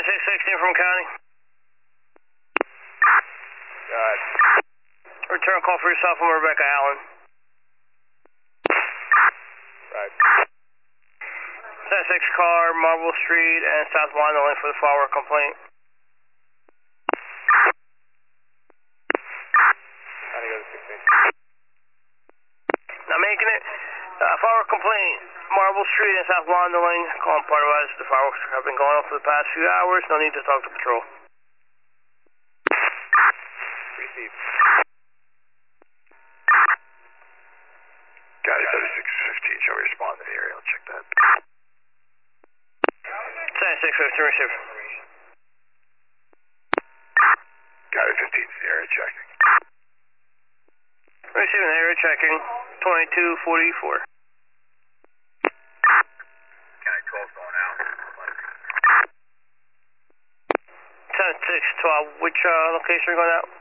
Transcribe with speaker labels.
Speaker 1: 616 from County.
Speaker 2: Got
Speaker 1: Return call for yourself from Rebecca Allen.
Speaker 2: right.
Speaker 1: 10-6 car, Marble Street and South Wandling for the firework complaint.
Speaker 2: County goes to 16.
Speaker 1: Not making it. Firework complaint, Marble Street and South Wandling. Calling part of us. The fireworks have been going off for the past few hours. No need to talk to patrol.
Speaker 2: Received.
Speaker 3: County 3615, shall we respond to the area? I'll check that.
Speaker 1: 10-6 receive.
Speaker 3: County 15 to the area, checking.
Speaker 1: Receiving area checking, 2244.
Speaker 3: County 12 going out.
Speaker 1: 10-6-12, which location are you going out?